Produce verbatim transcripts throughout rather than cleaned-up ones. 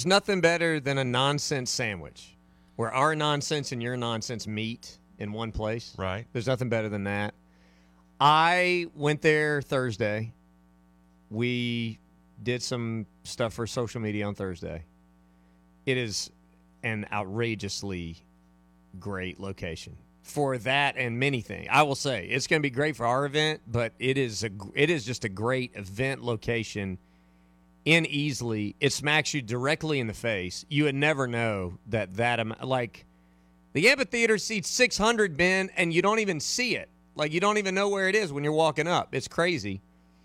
nothing better than a nonsense sandwich where our nonsense and your nonsense meet in one place. Right. There's nothing better than that. I went there Thursday. We did some stuff for social media on Thursday. It is an outrageously great location for that and many things. I will say it's going to be great for our event, but it is a it is just a great event location in Easley. It smacks you directly in the face. You would never know that that amount, like the amphitheater seats six hundred, Ben, and you don't even see it. Like you don't even know where it is when you're walking up. It's crazy.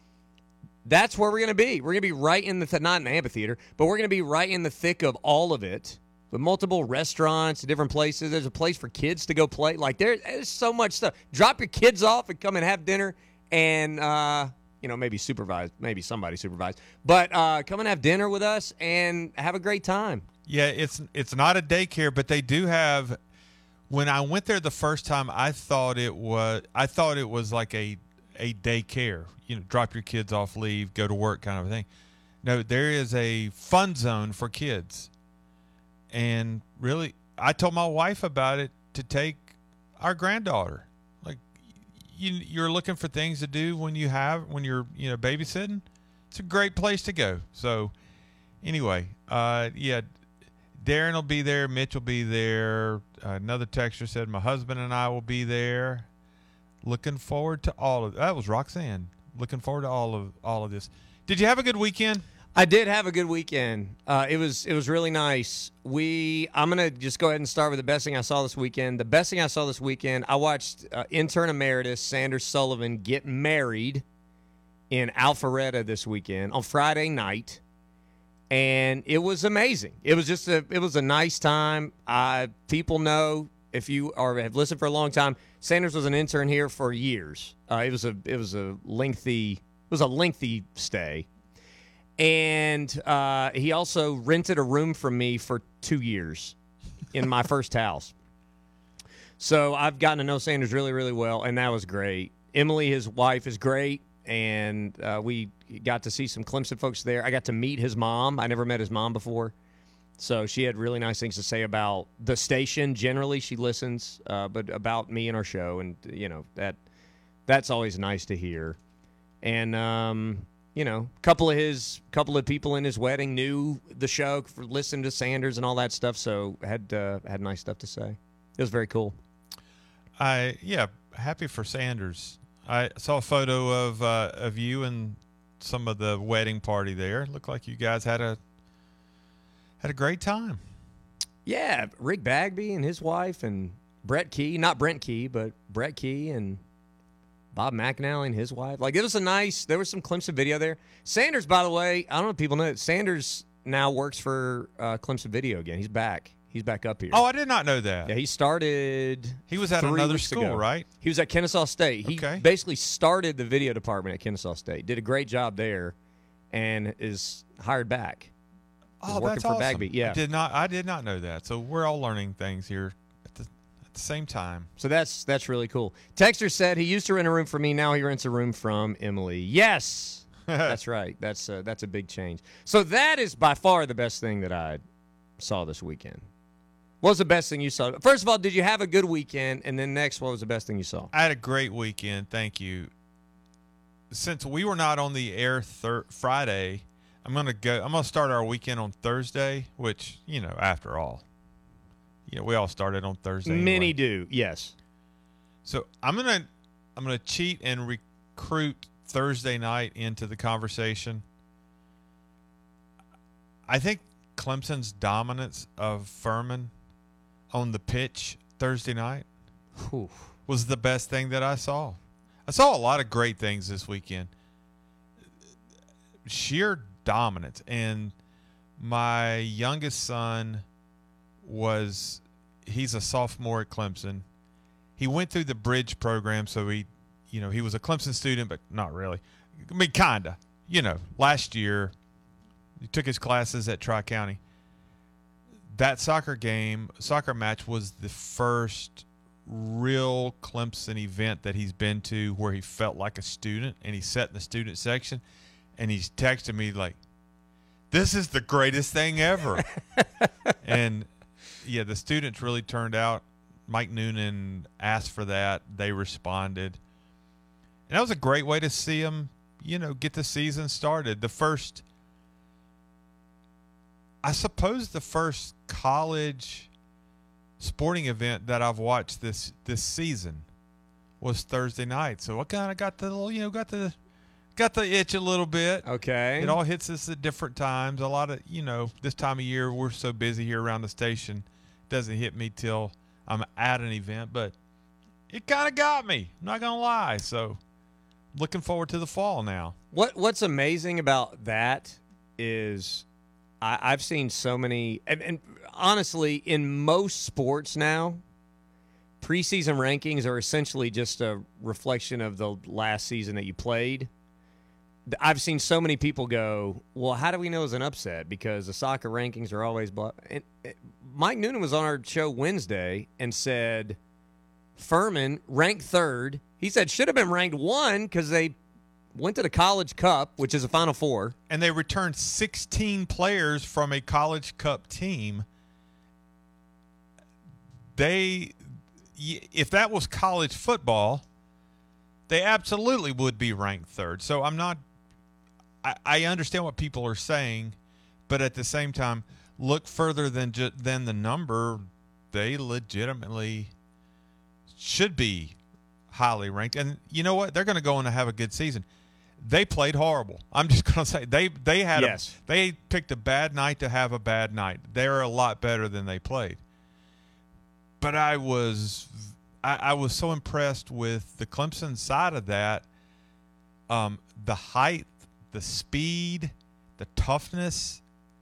That's where we're going to be. We're going to be right in the, th- not in the amphitheater, but we're going to be right in the thick of all of it with multiple restaurants, different places. There's a place for kids to go play. Like there, there's so much stuff. Drop your kids off and come and have dinner and, uh, you know, maybe supervise, maybe somebody supervise, but uh, come and have dinner with us and have a great time. Yeah, it's it's not a daycare, but they do have. When I went there the first time, I thought it was I thought it was like a a daycare. You know, drop your kids off, leave, go to work kind of a thing. No, there is a fun zone for kids. And really, I told my wife about it to take our granddaughter. Like, you, you're looking for things to do when you have, when you're, you know, babysitting. It's a great place to go. So, anyway, uh, yeah, Darren will be there. Mitch will be there. Uh, another texter said my husband and I will be there. Looking forward to all of that. Was Roxanne. Looking forward to all of all of this. Did you have a good weekend? I did have a good weekend. Uh, it was it was really nice. We I'm gonna just go ahead and start with the best thing I saw this weekend. The best thing I saw this weekend, I watched uh, intern emeritus Sanders Sullivan get married in Alpharetta this weekend on Friday night, and it was amazing. It was just a it was a nice time. Uh, people know, if you are have listened for a long time, Sanders was an intern here for years. Uh, it was a it was a lengthy it was a lengthy stay, and uh, he also rented a room from me for two years in my first house. So I've gotten to know Sanders really really well, and that was great. Emily, his wife, is great, and uh, we got to see some Clemson folks there. I got to meet his mom. I never met his mom before. So she had really nice things to say about the station. Generally, she listens, uh, but about me and our show, and you know that that's always nice to hear. And um, you know, a couple of his, couple of people in his wedding knew the show, for listened to Sanders and all that stuff. So had uh, had nice stuff to say. It was very cool. I yeah, happy for Sanders. I saw a photo of uh, of you and some of the wedding party there. It looked like you guys had a. Had a great time. Yeah, Rick Bagby and his wife and Brett Key, not Brent Key, but Brett Key and Bob McAnally and his wife. Like, it was a nice, there was some Clemson video there. Sanders, by the way, I don't know if people know it, Sanders now works for uh, Clemson Video again. He's back. He's back up here. Oh, I did not know that. Yeah, he started He was at three another weeks school, ago. right? He was at Kennesaw State. He Okay. basically started the video department at Kennesaw State, did a great job there, and is hired back. Oh, working that's for awesome. Bagby, yeah. I did not I did not know that. So we're all learning things here at the at the same time. So that's that's really cool. Texter said he used to rent a room for me. Now he rents a room from Emily. Yes, that's right. That's uh, that's a big change. So that is by far the best thing that I saw this weekend. What was the best thing you saw? First of all, did you have a good weekend? And then next, what was the best thing you saw? I had a great weekend. Thank you. Since we were not on the air thir- Friday, I'm gonna go. I'm gonna start our weekend on Thursday, which you know, after all, you know, we all started on Thursday. Many anyway. do, yes. So I'm gonna I'm gonna cheat and recruit Thursday night into the conversation. I think Clemson's dominance of Furman on the pitch Thursday night Whew. was the best thing that I saw. I saw a lot of great things this weekend. Sheer dominance. And my youngest son was, he's a sophomore at Clemson. He went through the bridge program, so he, you know, he was a Clemson student, but not really. I mean, kind of. You know, last year, he took his classes at Tri-County. That soccer game, soccer match was the first real Clemson event that he's been to where he felt like a student, and he sat in the student section, and he's texting me like, this is the greatest thing ever. And, yeah, the students really turned out. Mike Noonan asked for that. They responded. And that was a great way to see them, you know, get the season started. The first, I suppose the first college sporting event that I've watched this this season was Thursday night. So I kind of got the little, you know, got the got the itch a little bit. Okay. It all hits us at different times. A lot of, you know, this time of year we're so busy here around the station, it doesn't hit me till I'm at an event, but it kind of got me. I'm not gonna lie. So looking forward to the fall now. What What's amazing about that is I, I've seen so many, and, and honestly, in most sports now, preseason rankings are essentially just a reflection of the last season that you played. I've seen so many people go, well, how do we know it's an upset? Because the soccer rankings are always blah. And Mike Noonan was on our show Wednesday and said Furman ranked third. He said should have been ranked one because they went to the College Cup, which is a Final Four. And they returned sixteen players from a College Cup team. They, if that was college football, they absolutely would be ranked third. So I'm not, I, I understand what people are saying, but at the same time, look further than ju- than the number. They legitimately should be highly ranked. And you know what? They're going to go on to have a good season. They played horrible. I'm just going to say they they had yes. a, they picked a bad night to have a bad night. They're a lot better than they played. But I was I, I was so impressed with the Clemson side of that. Um, the height, the speed, the toughness.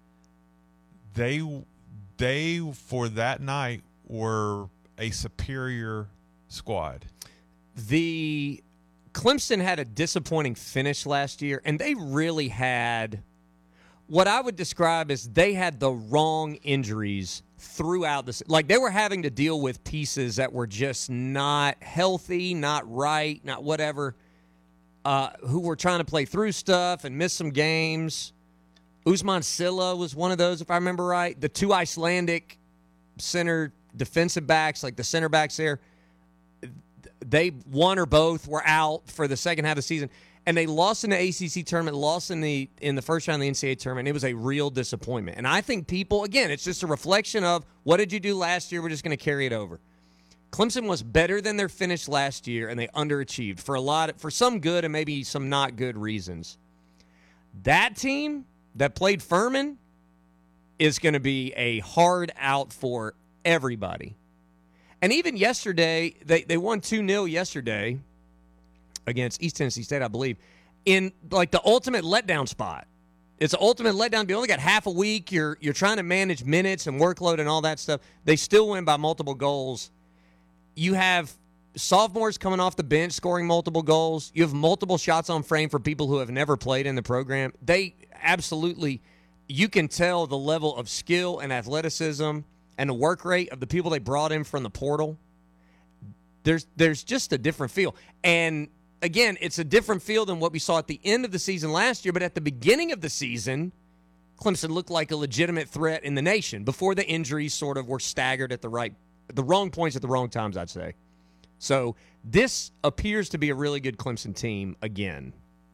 They they for that night were a superior squad. The Clemson had a disappointing finish last year, and they really had what I would describe as they had the wrong injuries throughout this. Like, they were having to deal with pieces that were just not healthy, not right, not whatever, uh, who were trying to play through stuff and miss some games. Usman Silla was one of those, if I remember right. The two Icelandic center defensive backs, like the center backs there, they, one or both, were out for the second half of the season. And they lost in the A C C tournament, lost in the in the first round of the N C double A tournament. It was a real disappointment. And I think people, again, it's just a reflection of what did you do last year? We're just going to carry it over. Clemson was better than their finish last year, and they underachieved for a lot, of, for some good and maybe some not good reasons. That team that played Furman is going to be a hard out for everybody. And even yesterday, they, they won two nil yesterday against East Tennessee State, I believe, in like the ultimate letdown spot. It's an ultimate letdown. You only got half a week. You're you're trying to manage minutes and workload and all that stuff. They still win by multiple goals. You have sophomores coming off the bench scoring multiple goals. You have multiple shots on frame for people who have never played in the program. They absolutely, you can tell the level of skill and athleticism and the work rate of the people they brought in from the portal. There's there's just a different feel. And again, it's a different feel than what we saw at the end of the season last year, but at the beginning of the season, Clemson looked like a legitimate threat in the nation before the injuries sort of were staggered at the right, the wrong points at the wrong times, I'd say. So this appears to be a really good Clemson team again.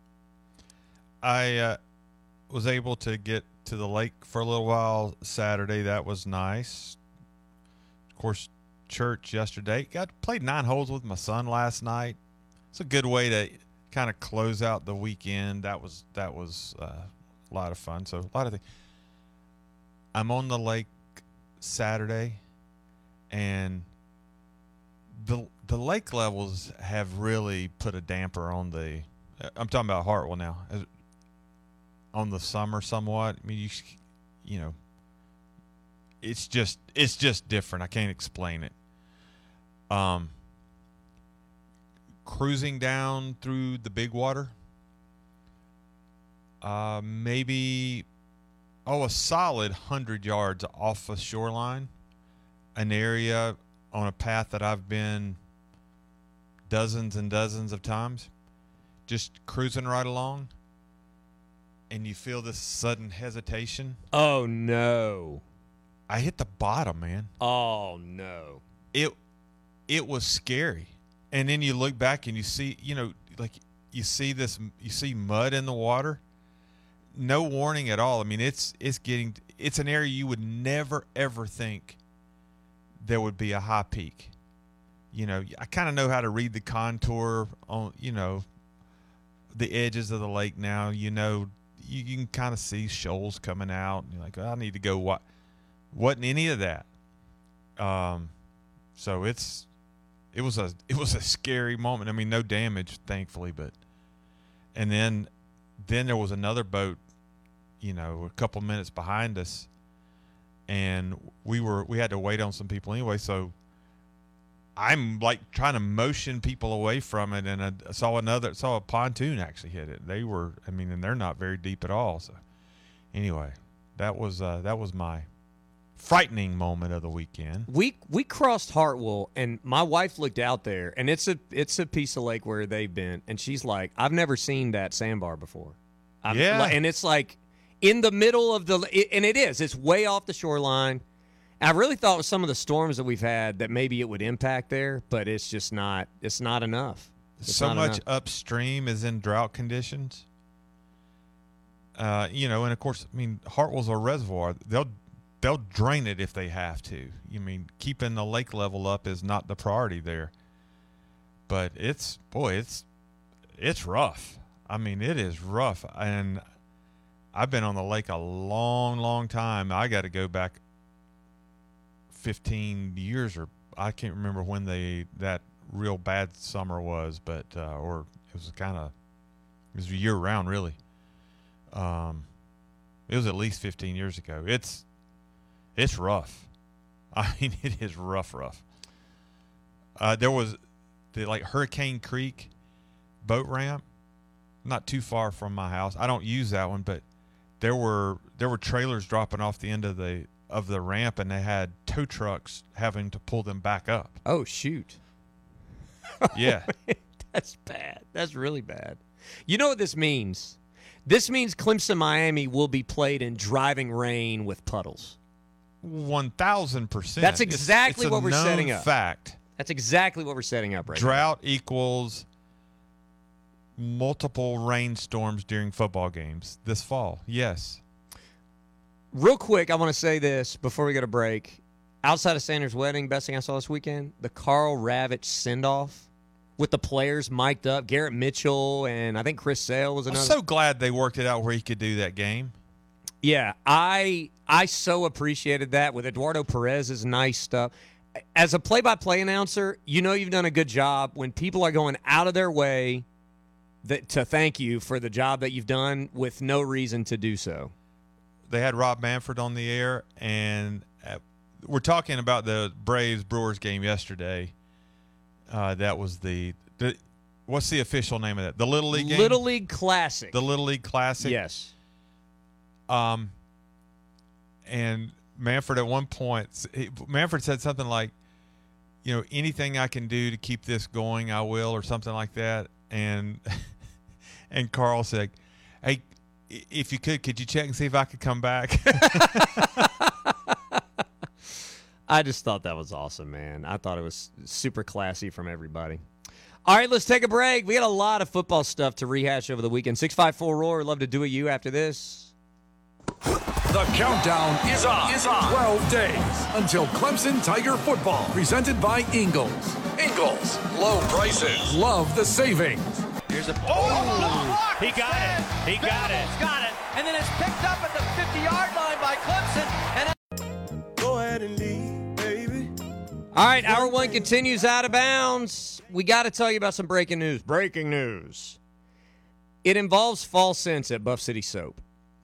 I uh, was able to get to the lake for a little while Saturday. That was nice. Of course, church yesterday. Got played nine holes with my son last night. It's a good way to kind of close out the weekend. That was that was uh, a lot of fun. So a lot of things. I'm on the lake Saturday, and the the lake levels have really put a damper on the. I'm talking about Hartwell now. On the summer, somewhat. I mean, you you know, it's just it's just different. I can't explain it. Um. Cruising down through the big water, uh, maybe, oh, a solid hundred yards off the shoreline, an area on a path that I've been dozens and dozens of times, just cruising right along. and you feel this sudden hesitation. Oh, no. I hit the bottom, man. Oh, no. It it was scary. And then you look back and you see, you know, like you see this, you see mud in the water. No warning at all. I mean, it's it's getting, it's an area you would never, ever think there would be a high peak. You know, I kind of know how to read the contour on, you know, the edges of the lake now. You know, you, you can kind of see shoals coming out. And you're like, well, I need to go. What? Wasn't any of that. Um, so it's, it was a, it was a scary moment. I mean, no damage, thankfully, but, and then, then there was another boat, you know, a couple minutes behind us, and we were, we had to wait on some people anyway. So I'm like trying to motion people away from it, and I saw another, saw a pontoon actually hit it. They were, I mean, and they're not very deep at all. So anyway, that was, uh, that was my frightening moment of the weekend. We we crossed Hartwell, and my wife looked out there, and it's a it's a piece of lake where they've been, and she's like, I've never seen that sandbar before. I've, yeah, and it's like in the middle of the, and it is, it's way off the shoreline. I really thought with some of the storms that we've had that maybe it would impact there, but it's just not. It's not enough. It's so not much enough. upstream is in drought conditions. Uh, you know, and of course, I mean, Hartwell's a reservoir. They'll They'll drain it if they have to. You mean, keeping the lake level up is not the priority there. But it's, boy, it's it's rough. I mean, it is rough. And I've been on the lake a long, long time. I got to go back fifteen years, or I can't remember when they that real bad summer was, but uh, or it was kind of, it was year round, really. Um, it was at least fifteen years ago. It's It's rough. I mean, it is rough, rough. Uh, there was the like Hurricane Creek boat ramp, not too far from my house. I don't use that one, but there were there were trailers dropping off the end of the of the ramp, and they had tow trucks having to pull them back up. Oh, shoot. Yeah. That's bad. That's really bad. You know what this means? This means Clemson Miami will be played in driving rain with puddles. One thousand percent. That's exactly it's, it's what a we're known setting up. Fact. That's exactly what we're setting up right Drought now. Equals multiple rainstorms during football games this fall. Yes. Real quick, I want to say this before we go to break. Outside of Sanders' wedding, best thing I saw this weekend, the Carl Ravitch send-off with the players mic'd up. Garrett Mitchell and I think Chris Sale was another. I'm so glad they worked it out where he could do that game. Yeah, I I so appreciated that with Eduardo Perez's nice stuff. As a play-by-play announcer, you know you've done a good job when people are going out of their way that, to thank you for the job that you've done with no reason to do so. They had Rob Manfred on the air, and uh, we're talking about the Braves-Brewers game yesterday. Uh, that was the, the – what's the official name of that? The Little League game? Little League Classic. The Little League Classic? Yes. Um, and Manfred at one point, he, Manfred said something like, you know, anything I can do to keep this going, I will, or something like that. And and Carl said, hey, if you could, could you check and see if I could come back? I just thought that was awesome, man. I thought it was super classy from everybody. All right, let's take a break. We got a lot of football stuff to rehash over the weekend. six five four roar, love to do a you after this. The countdown is on. Is on. twelve days until Clemson Tiger football, presented by Ingalls. Ingalls, low prices, love the savings. Here's a oh, he got it. He got it. Got it. And then it's picked up at the fifty-yard line by Clemson. And go ahead and leave, baby. All right, hour one continues out of bounds. We got to tell you about some breaking news. Breaking news. It involves fall scents at Buff City Soap.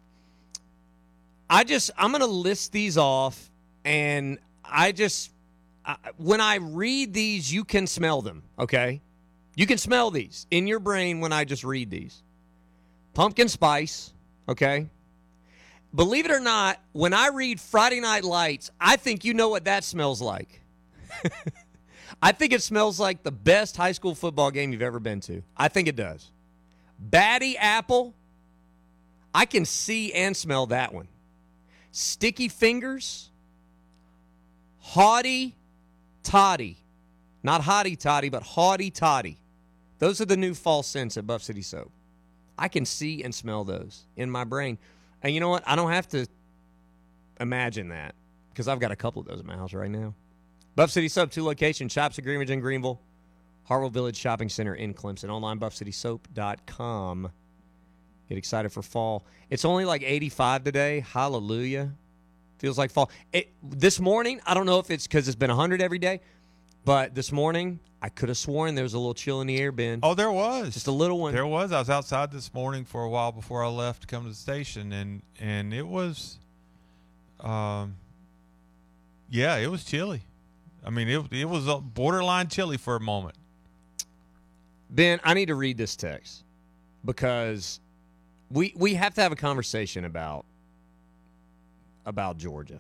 I just, I'm going to list these off, and I just, I, when I read these, you can smell them, okay? You can smell these in your brain when I just read these. Pumpkin spice, okay? Believe it or not, when I read Friday Night Lights, I think you know what that smells like. I think it smells like the best high school football game you've ever been to. I think it does. Batty apple. I can see and smell that one. Sticky fingers, haughty toddy. Not hotty toddy, but haughty toddy. Those are the new fall scents at Buff City Soap. I can see and smell those in my brain. And you know what? I don't have to imagine that because I've got a couple of those in my house right now. Buff City Soap, two locations, Shops at Greenridge and Greenville, Hartwell Village Shopping Center in Clemson. Online, buff city soap dot com. Get excited for fall. It's only like eighty-five today. Hallelujah. Feels like fall. It, this morning, I don't know if it's because it's been one hundred every day, but this morning, I could have sworn there was a little chill in the air, Ben. Oh, there was. Just a little one. There was. I was outside this morning for a while before I left to come to the station, and, and it was, um, yeah, it was chilly. I mean, it, it was borderline chilly for a moment. Ben, I need to read this text because we we have to have a conversation about about Georgia.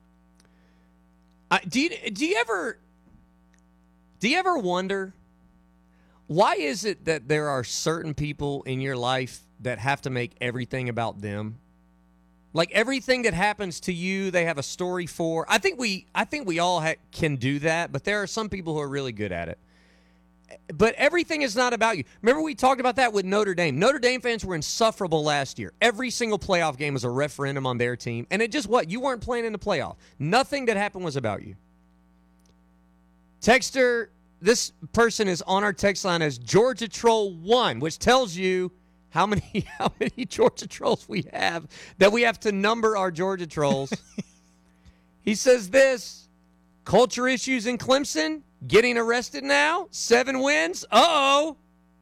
I, do you do you ever do you ever wonder why is it that there are certain people in your life that have to make everything about them? Like everything that happens to you, they have a story for. I think we I think we all ha- can do that, but there are some people who are really good at it. But everything is not about you. Remember we talked about that with Notre Dame. Notre Dame fans were insufferable last year. Every single playoff game was a referendum on their team. And it just what? You weren't playing in the playoff. Nothing that happened was about you. Texter, this person is on our text line as Georgia Troll one, which tells you how many how many Georgia Trolls we have, that we have to number our Georgia Trolls. He says this, culture issues in Clemson, getting arrested now, seven wins. Uh-oh.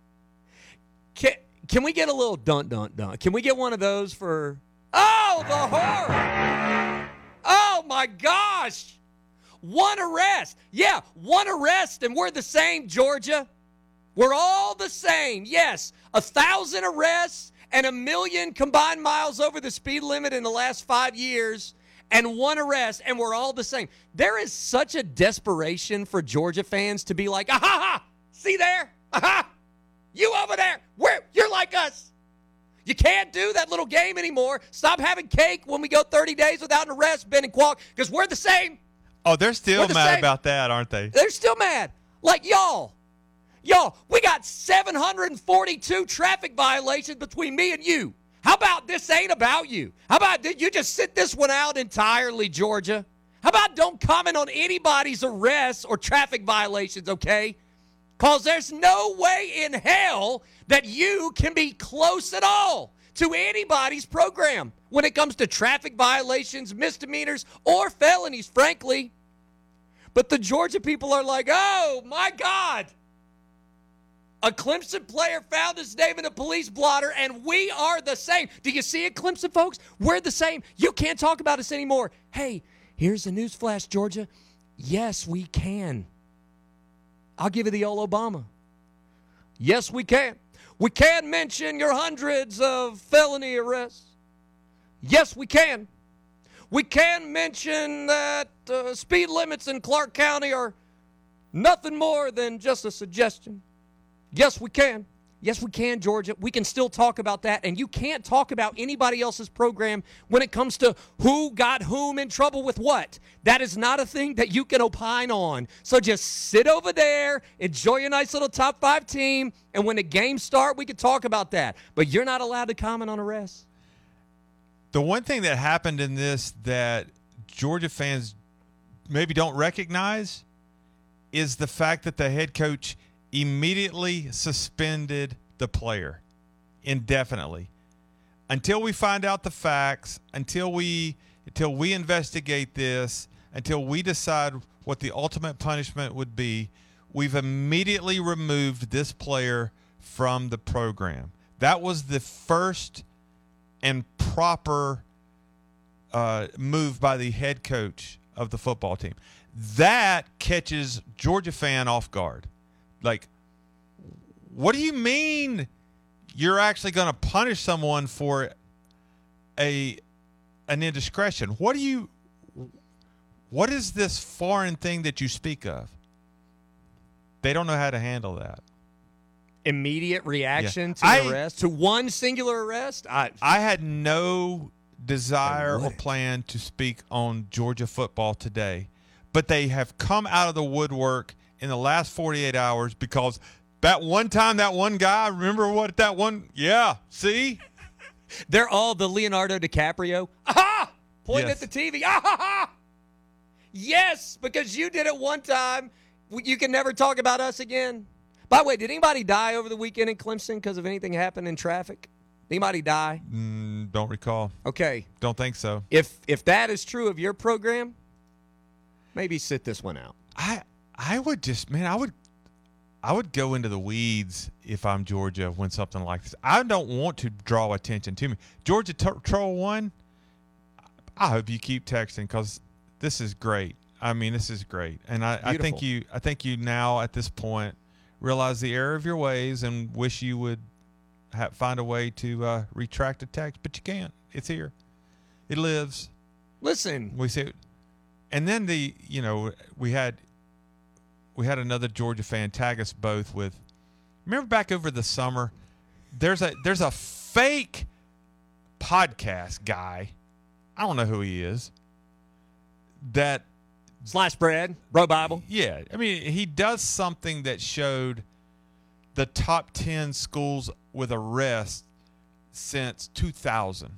Can, can we get a little dun, dun, dun? Can we get one of those for, oh, the horror. Oh, my gosh. One arrest. Yeah, one arrest, and we're the same, Georgia. We're all the same. Yes, a thousand arrests and a million combined miles over the speed limit in the last five years. And one arrest, and we're all the same. There is such a desperation for Georgia fans to be like, ah ha ha, see there? Aha, you over there, We're, you're like us. You can't do that little game anymore. Stop having cake when we go thirty days without an arrest, Ben and Qualk, because we're the same. Oh, they're still the mad same. about that, aren't they? They're still mad. Like, y'all, y'all, we got seven hundred forty-two traffic violations between me and you. How about this ain't about you? How about you just sit this one out entirely, Georgia? How about don't comment on anybody's arrests or traffic violations, okay? Because there's no way in hell that you can be close at all to anybody's program when it comes to traffic violations, misdemeanors, or felonies, frankly. But the Georgia people are like, oh, my God. A Clemson player found his name in a police blotter, and we are the same. Do you see it, Clemson folks? We're the same. You can't talk about us anymore. Hey, here's a news flash, Georgia. Yes, we can. I'll give you the old Obama. Yes, we can. We can mention your hundreds of felony arrests. Yes, we can. We can mention that uh, speed limits in Clark County are nothing more than just a suggestion. Yes, we can. Yes, we can, Georgia. We can still talk about that. And you can't talk about anybody else's program when it comes to who got whom in trouble with what. That is not a thing that you can opine on. So just sit over there, enjoy your nice little top five team, and when the games start, we can talk about that. But you're not allowed to comment on arrests. The one thing that happened in this that Georgia fans maybe don't recognize is the fact that the head coach immediately suspended the player indefinitely until we find out the facts, until we until we investigate this, until we decide what the ultimate punishment would be. We've immediately removed this player from the program. That was the first and proper uh, move by the head coach of the football team. That catches Georgia fan off guard. Like, what do you mean you're actually going to punish someone for a an indiscretion? What do you what is this foreign thing that you speak of? They don't know how to handle that. immediate reaction Yeah. to I- the arrest, to one singular arrest. I, I had no desire I or wouldn't. plan to speak on Georgia football today, but they have come out of the woodwork in the last forty-eight hours because that one time, that one guy, remember what that one? Yeah, see? they're all the Leonardo DiCaprio. Aha! Pointing Yes. at the T V. Ah, ha, ha! Yes, because you did it one time. You can never talk about us again. By the way, did anybody die over the weekend in Clemson because of anything happened in traffic? Anybody die? Mm, don't recall. Okay. Don't think so. If if that is true of your program, maybe sit this one out. I I would just, man, I would I would go into the weeds if I'm Georgia when something like this. I don't want to draw attention to me. Georgia t- Troll one, I hope you keep texting because this is great. I mean, this is great. And I, I think Beautiful. you I think you now at this point realize the error of your ways and wish you would ha- find a way to uh, retract a text, but you can't. It's here. It lives. Listen, We see it. And then the, you know, we had we had another Georgia fan tag us both with, remember back over the summer, there's a there's a fake podcast guy, I don't know who he is, that, Slash Bread, Bro Bible. yeah, I mean, he does something that showed the top ten schools with arrests since two thousand.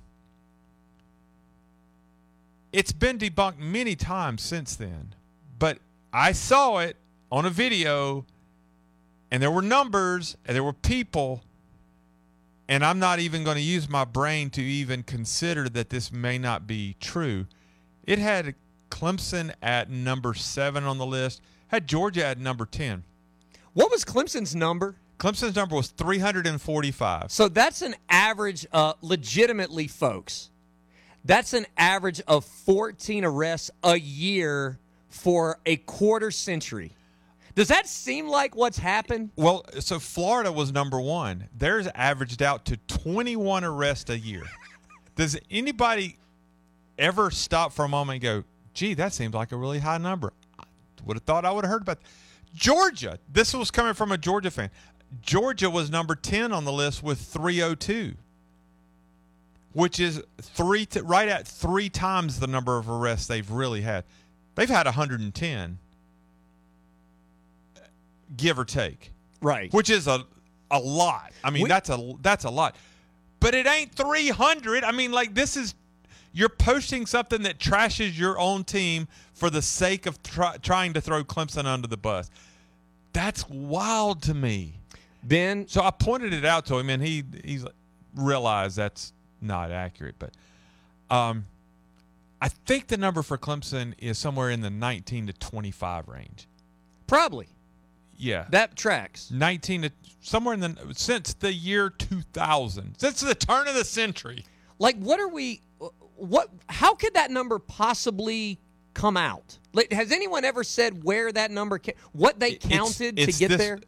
It's been debunked many times since then, but I saw it on a video, and there were numbers, and there were people, and I'm not even going to use my brain to even consider that this may not be true. It had Clemson at number seven on the list, had Georgia at number ten. What was Clemson's number? Clemson's number was three hundred forty-five. So that's an average, uh, legitimately, folks, that's an average of fourteen arrests a year for a quarter century. Does that seem like what's happened? Well, so Florida was number one. Theirs averaged out to twenty-one arrests a year. Does anybody ever stop for a moment and go, gee, that seems like a really high number? I would have thought I would have heard about that. Georgia, this was coming from a Georgia fan. Georgia was number ten on the list with three oh two, which is three t- right at three times the number of arrests they've really had. They've had one hundred ten, give or take, Right. which is a a lot. I mean, We- that's a that's a lot. But it ain't three hundred. I mean, like, this is, you're posting something that trashes your own team for the sake of try, trying to throw Clemson under the bus. That's wild to me. Ben, So I pointed it out to him, and he he's realized that's not accurate. But um, I think the number for Clemson is somewhere in the nineteen to twenty-five range. probably. Yeah, That tracks. nineteen to somewhere in the since the year two thousand, since the turn of the century. Like, what are we, what, how could that number possibly come out? Like, has anyone ever said where that number, ca- what they It's- counted it's to get this- there?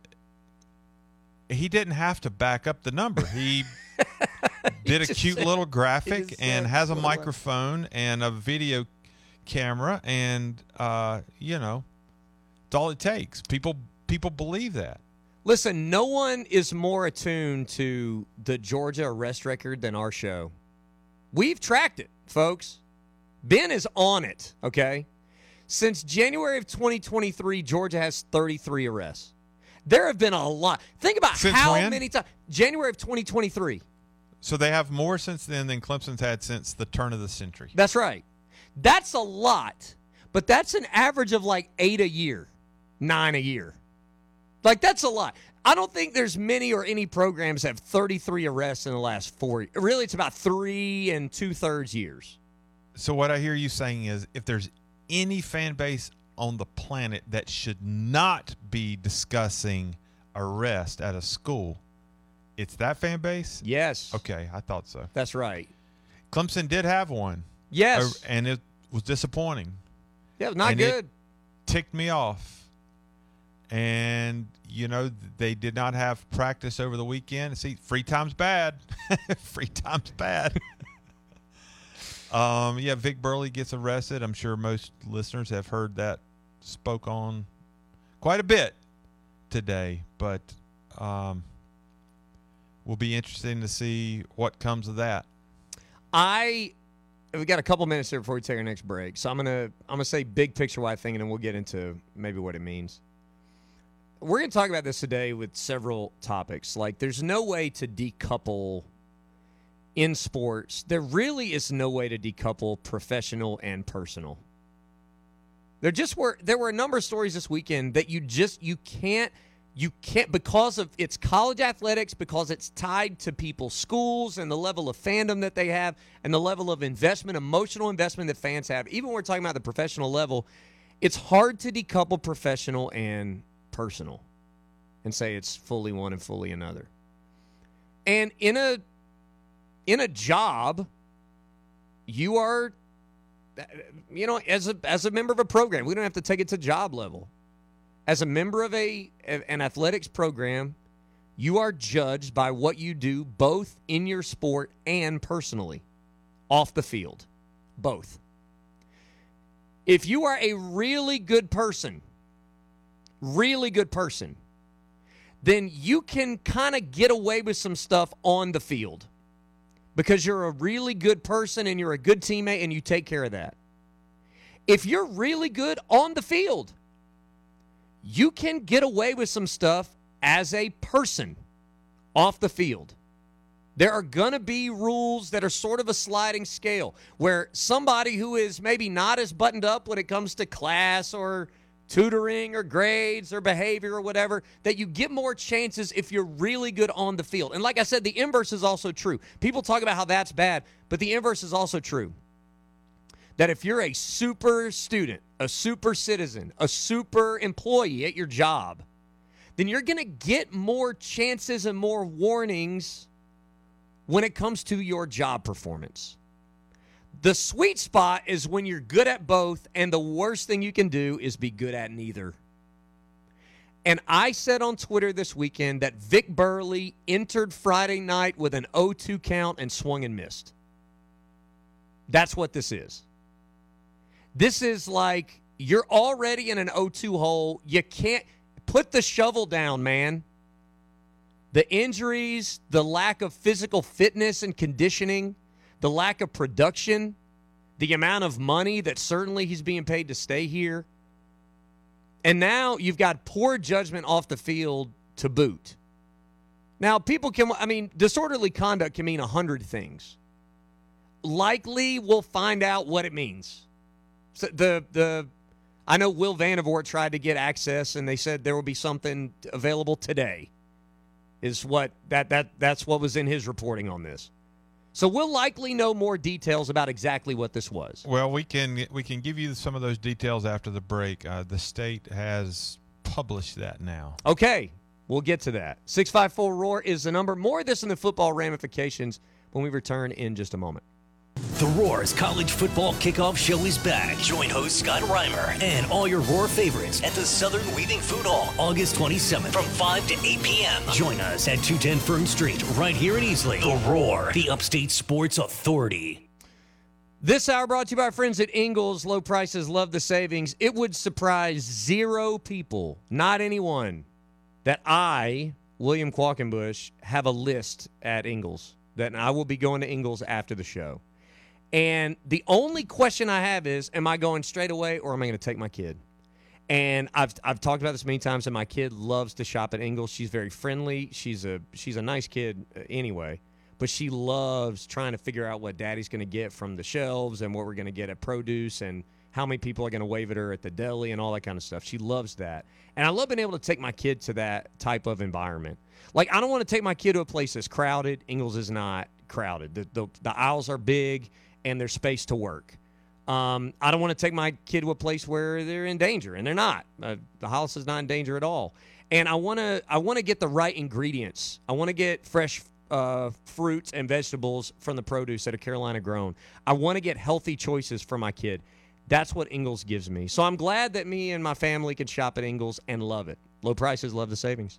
He didn't have to back up the number. He did a just cute said- little he graphic just and said has a what it was. microphone and a video camera, and uh, you know, it's all it takes. People people believe that. Listen, no one is more attuned to the Georgia arrest record than our show. We've tracked it, folks. Ben is on it, okay? Since January of twenty twenty-three, Georgia has thirty-three arrests. There have been a lot. Think about Since how when? many times. January of twenty twenty-three. So they have more since then than Clemson's had since the turn of the century. That's right. That's a lot, but that's an average of like eight a year, nine a year. Like, that's a lot. I don't think there's many or any programs that have thirty-three arrests in the last four. Really, it's about three and two-thirds years. So what I hear you saying is, if there's any fan base on the planet that should not be discussing arrest at a school, it's that fan base? Yes. Okay, I thought so. That's right. Clemson did have one. Yes. Uh, and it was disappointing. Yeah, not and it- good. Ticked me off. And, you know, they did not have practice over the weekend. See, free time's bad. Free time's bad. um, yeah, Vic Burley gets arrested. I'm sure most listeners have heard that spoke on quite a bit today. But um, will be interesting to see what comes of that. I we got a couple minutes here before we take our next break, so I'm gonna I'm gonna say big picture wide thing, and then we'll get into maybe what it means. We're gonna talk about this today with several topics. Like, there's no way to decouple in sports. There really is no way to decouple professional and personal. There just were there were a number of stories this weekend that you just you can't. You can't, because of it's college athletics, because it's tied to people's schools and the level of fandom that they have and the level of investment, emotional investment that fans have. Even when we're talking about the professional level, it's hard to decouple professional and personal and say it's fully one and fully another. And in a in a job, you are, you know, as a as a member of a program, we don't have to take it to job level. As a member of a an athletics program, you are judged by what you do both in your sport and personally, off the field, both. If you are a really good person, really good person, then you can kind of get away with some stuff on the field because you're a really good person and you're a good teammate and you take care of that. If you're really good on the field, you can get away with some stuff as a person off the field. There are going to be rules that are sort of a sliding scale where somebody who is maybe not as buttoned up when it comes to class or tutoring or grades or behavior or whatever, that you get more chances if you're really good on the field. And like I said, the inverse is also true. People talk about how that's bad, but the inverse is also true. That if you're a super student, a super citizen, a super employee at your job, then you're going to get more chances and more warnings when it comes to your job performance. The sweet spot is when you're good at both, and the worst thing you can do is be good at neither. And I said on Twitter this weekend that Vic Burley entered Friday night with an oh two count and swung and missed. That's what this is. This is like you're already in an oh two hole. You can't put the shovel down, man. The injuries, the lack of physical fitness and conditioning, the lack of production, the amount of money that certainly he's being paid to stay here. And now you've got poor judgment off the field to boot. Now, people can, I mean, disorderly conduct can mean a hundred things. Likely we'll find out what it means. So the the I know Will Vandervoort tried to get access, and they said there will be something available today. Is what that that that's what was in his reporting on this. So we'll likely know more details about exactly what this was. Well, we can we can give you some of those details after the break. Uh, the state has published that now. Okay, we'll get to that. six five four R O A R is the number. More of this in the football ramifications when we return in just a moment. The Roar's college football kickoff show is back. Join host Scott Reimer and all your Roar favorites at the Southern Weaving Food Hall, August twenty-seventh from five to eight p.m. Join us at two ten Fern Street, right here in Easley. The Roar, the Upstate Sports Authority. This hour brought to you by our friends at Ingles. Low prices, love the savings. It would surprise zero people, not anyone, that I, William Qualkenbush, have a list at Ingles. That I will be going to Ingles after the show. And the only question I have is, am I going straight away or am I going to take my kid? And I've I've talked about this many times, and my kid loves to shop at Ingles. She's very friendly. She's a she's a nice kid anyway, but she loves trying to figure out what Daddy's going to get from the shelves and what we're going to get at produce and how many people are going to wave at her at the deli and all that kind of stuff. She loves that. And I love being able to take my kid to that type of environment. Like, I don't want to take my kid to a place that's crowded. Ingles is not crowded. The the, the aisles are big, and there's space to work. Um, I don't want to take my kid to a place where they're in danger, and they're not. Uh, the house is not in danger at all. And I want to I want to get the right ingredients. I want to get fresh uh, fruits and vegetables from the produce that are Carolina grown. I want to get healthy choices for my kid. That's what Ingles gives me. So I'm glad that me and my family can shop at Ingles and love it. Low prices, love the savings.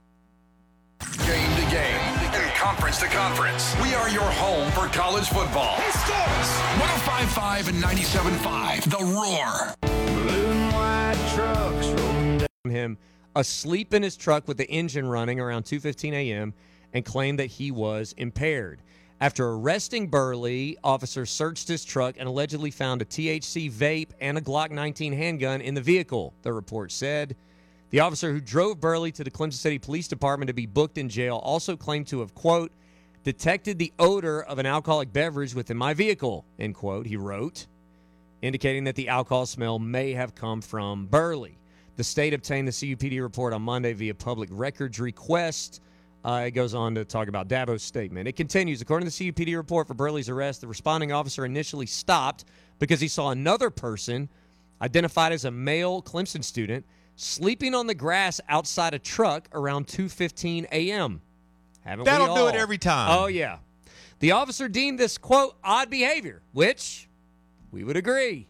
Game to game and conference to conference. We are your home for college football. He scores! one oh five point five and ninety-seven point five. The Roar. Blue and white trucks rolling down. Him asleep in his truck with the engine running around two fifteen a.m. and claimed that he was impaired. After arresting Burley, officers searched his truck and allegedly found a T H C vape and a Glock nineteen handgun in the vehicle, the report said. The officer who drove Burley to the Clemson City Police Department to be booked in jail also claimed to have, quote, detected the odor of an alcoholic beverage within my vehicle, end quote, he wrote, indicating that the alcohol smell may have come from Burley. The state obtained the C U P D report on Monday via public records request. Uh, it goes on to talk about Dabo's statement. It continues, according to the C U P D report for Burley's arrest, the responding officer initially stopped because he saw another person, identified as a male Clemson student, sleeping on the grass outside a truck around two fifteen a.m. Haven't That'll we all? do it every time. Oh, yeah. The officer deemed this, quote, odd behavior, which we would agree.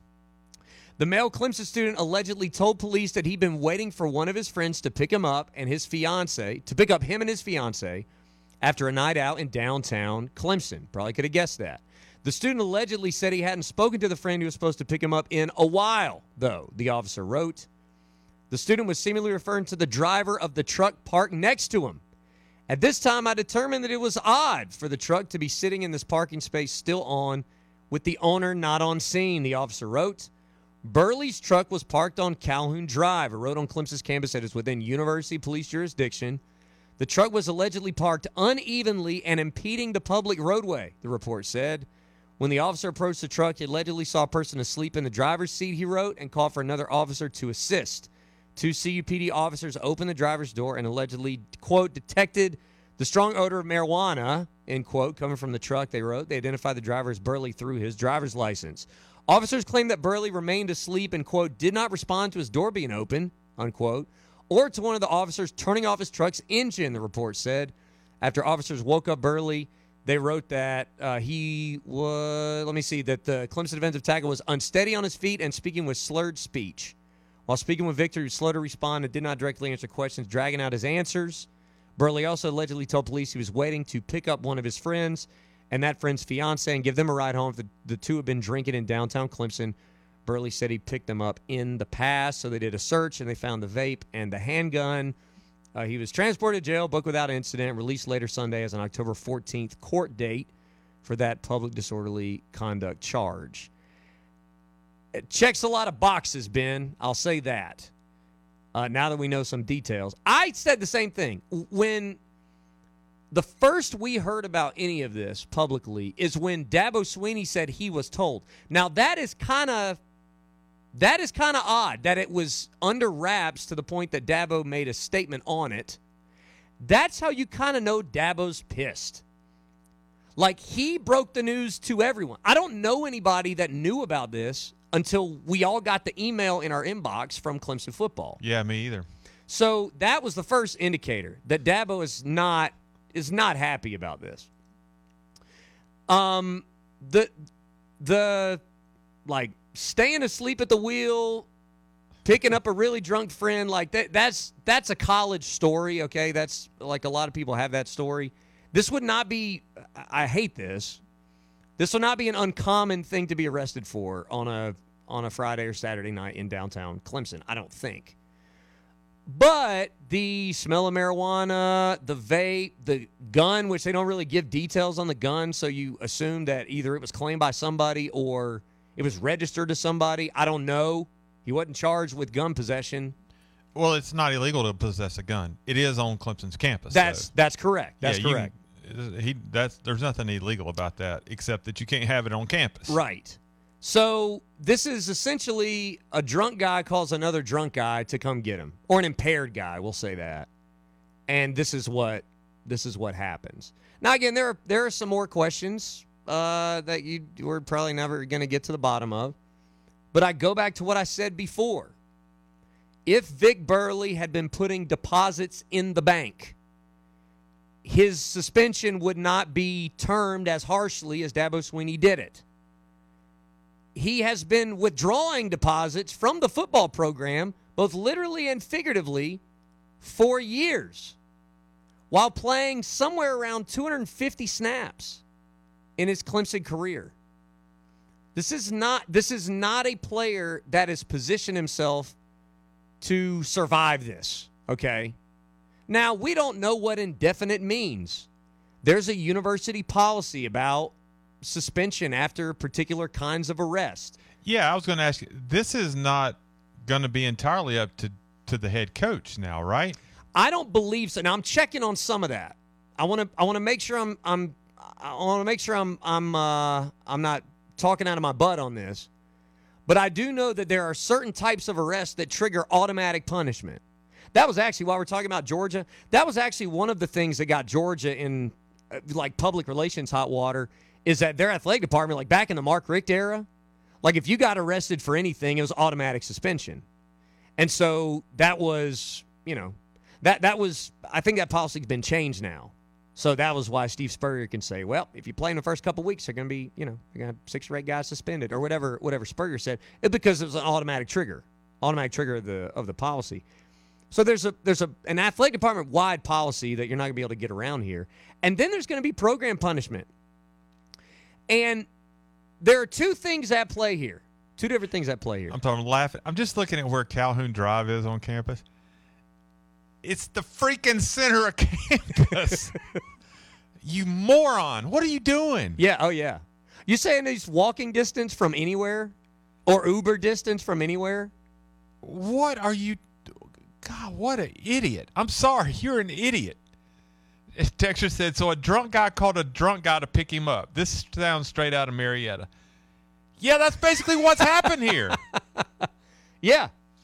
The male Clemson student allegedly told police that he'd been waiting for one of his friends to pick him up and his fiance, to pick up him and his fiance after a night out in downtown Clemson. Probably could have guessed that. The student allegedly said he hadn't spoken to the friend who was supposed to pick him up in a while, though, the officer wrote. The student was seemingly referring to the driver of the truck parked next to him. At this time, I determined that it was odd for the truck to be sitting in this parking space still on, with the owner not on scene, the officer wrote. Burley's truck was parked on Calhoun Drive, a road on Clemson's campus that is within University Police jurisdiction. The truck was allegedly parked unevenly and impeding the public roadway, the report said. When the officer approached the truck, he allegedly saw a person asleep in the driver's seat, he wrote, and called for another officer to assist. Two C U P D officers opened the driver's door and allegedly, quote, detected the strong odor of marijuana, end quote, coming from the truck, they wrote. They identified the driver as Burley through his driver's license. Officers claimed that Burley remained asleep and, quote, did not respond to his door being open, unquote, or to one of the officers turning off his truck's engine, the report said. After officers woke up Burley, they wrote that uh, he was, let me see, that the Clemson defensive tackle was unsteady on his feet and speaking with slurred speech. While speaking with Victor, he was slow to respond and did not directly answer questions, dragging out his answers. Burley also allegedly told police he was waiting to pick up one of his friends and that friend's fiance and give them a ride home. The, the two have been drinking in downtown Clemson. Burley said he picked them up in the past, so they did a search, and they found the vape and the handgun. Uh, he was transported to jail, booked without incident, released later Sunday as an October fourteenth court date for that public disorderly conduct charge. It checks a lot of boxes, Ben. I'll say that. Uh, now that we know some details. I said the same thing. When the first we heard about any of this publicly is when Dabo Swinney said he was told. Now, that is kind of that is kind of odd that it was under wraps to the point that Dabo made a statement on it. That's how you kind of know Dabo's pissed. Like, he broke the news to everyone. I don't know anybody that knew about this until we all got the email in our inbox from Clemson football. Yeah, me either. So that was the first indicator that Dabo is not is not happy about this. Um, the the like staying asleep at the wheel, picking up a really drunk friend, like that that's that's a college story, okay? That's like a lot of people have that story. This would not be I hate this. This will not be an uncommon thing to be arrested for on a on a Friday or Saturday night in downtown Clemson, I don't think. But the smell of marijuana, the vape, the gun, which they don't really give details on the gun, so you assume that either it was claimed by somebody or it was registered to somebody. I don't know. He wasn't charged with gun possession. Well, it's not illegal to possess a gun. It is on Clemson's campus. That's though. that's correct. That's yeah, correct. Can, he that's there's nothing illegal about that except that you can't have it on campus. Right. So this is essentially a drunk guy calls another drunk guy to come get him, or an impaired guy, we'll say that. And this is what this is what happens. Now, again, there are there are some more questions uh, that you we're probably never going to get to the bottom of. But I go back to what I said before. If Vic Burley had been putting deposits in the bank, his suspension would not be termed as harshly as Dabo Swinney did it. He has been withdrawing deposits from the football program, both literally and figuratively, for years, while playing somewhere around two hundred fifty snaps in his Clemson career. This is not this is not a player that has positioned himself to survive this, okay? Now, we don't know what indefinite means. There's a university policy about suspension after particular kinds of arrest. Yeah, I was going to ask you, this is not going to be entirely up to, to the head coach now, right? I don't believe so. Now, I'm checking on some of that. I want to I want to make sure I'm I'm I want to make sure I'm I'm uh, I'm not talking out of my butt on this. But I do know that there are certain types of arrests that trigger automatic punishment. That was actually, while we're talking about Georgia, that was actually one of the things that got Georgia in, uh, like, public relations hot water, is that their athletic department, like back in the Mark Richt era, like if you got arrested for anything, it was automatic suspension. And so that was, you know, that that was, I think that policy's been changed now. So that was why Steve Spurrier can say, well, if you play in the first couple of weeks, they're going to be, you know, you're going to have six or eight guys suspended or whatever whatever Spurrier said. It's because it was an automatic trigger, automatic trigger of the of the policy. So there's a there's a an athletic department wide policy that you're not going to be able to get around here. And then there's going to be program punishment. And there are two things at play here. Two different things at play here. I'm talking laughing. I'm just looking at where Calhoun Drive is on campus. It's the freaking center of campus. You moron. What are you doing? Yeah, oh yeah. You saying he's walking distance from anywhere? Or Uber distance from anywhere? What are you God, what an idiot. I'm sorry, you're an idiot. Texture said, so a drunk guy called a drunk guy to pick him up. This sounds straight out of Marietta. Yeah, that's basically what's happened here. Yeah.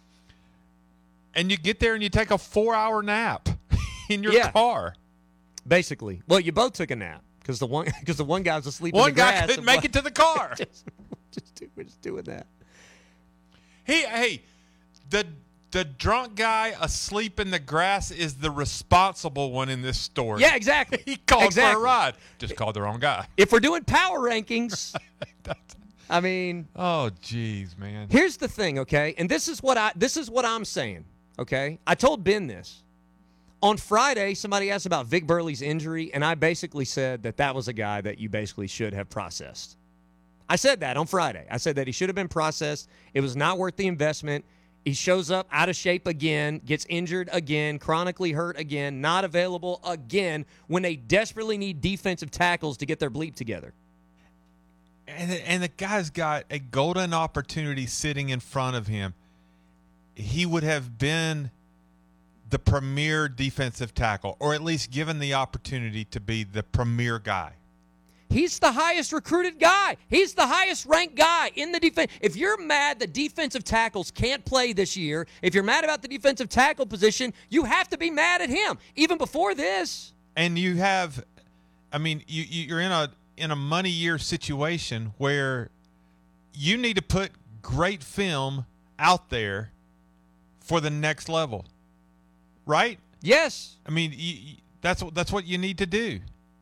And you get there and you take a four-hour nap in your yeah. car. Basically. Well, you both took a nap because the one because the one guy was asleep one in the grass. One guy couldn't make it to the car. just, just, do, we're just doing that. He, hey, the the drunk guy asleep in the grass is the responsible one in this story. Yeah, exactly. He called exactly. for a ride. Just called the wrong guy. If we're doing power rankings, I mean, oh, geez, man. Here's the thing, okay? And this is what I this is what I'm saying. Okay, I told Ben this. On Friday, somebody asked about Vic Burley's injury, and I basically said that that was a guy that you basically should have processed. I said that on Friday. I said that he should have been processed. It was not worth the investment. He shows up out of shape again, gets injured again, chronically hurt again, not available again when they desperately need defensive tackles to get their bleep together. And, and the guy's got a golden opportunity sitting in front of him. He would have been the premier defensive tackle, or at least given the opportunity to be the premier guy. He's the highest recruited guy. He's the highest ranked guy in the defense. If you're mad that defensive tackles can't play this year, if you're mad about the defensive tackle position, you have to be mad at him, even before this. And you have, I mean, you, you're in a in a money year situation where you need to put great film out there for the next level, right? Yes. I mean, you, you, that's that's what you need to do.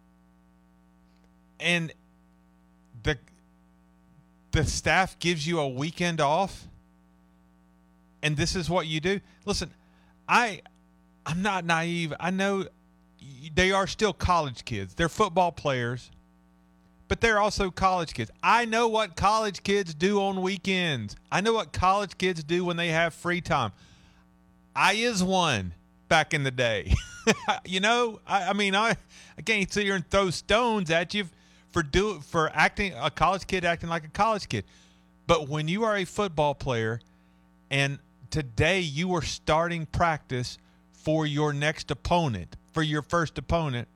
And the the staff gives you a weekend off, and this is what you do. Listen, I I'm not naive. I know they are still college kids. They're football players, but they're also college kids. I know what college kids do on weekends. I know what college kids do when they have free time. I is one back in the day. you know, I, I mean, I, I can't sit here and throw stones at you for do for acting a college kid acting like a college kid. But when you are a football player and today you are starting practice for your next opponent, for your first opponent,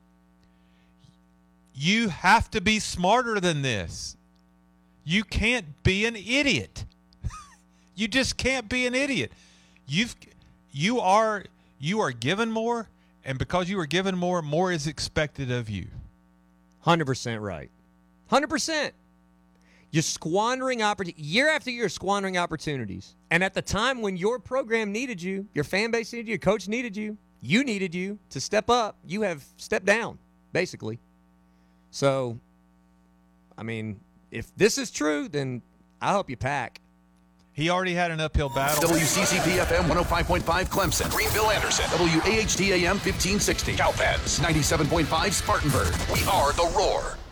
you have to be smarter than this. You can't be an idiot. You just can't be an idiot. You've You are you are given more, and because you are given more, more is expected of you. one hundred percent right. one hundred percent. You're squandering opportunities. Year after year, squandering opportunities. And at the time when your program needed you, your fan base needed you, your coach needed you, you needed you to step up, you have stepped down, basically. So, I mean, if this is true, then I hope you pack. He already had an uphill battle. W C C P F M one oh five point five Clemson. Greenville Anderson. W A H T A M fifteen sixty. Cowpens ninety-seven point five Spartanburg. We are the Roar.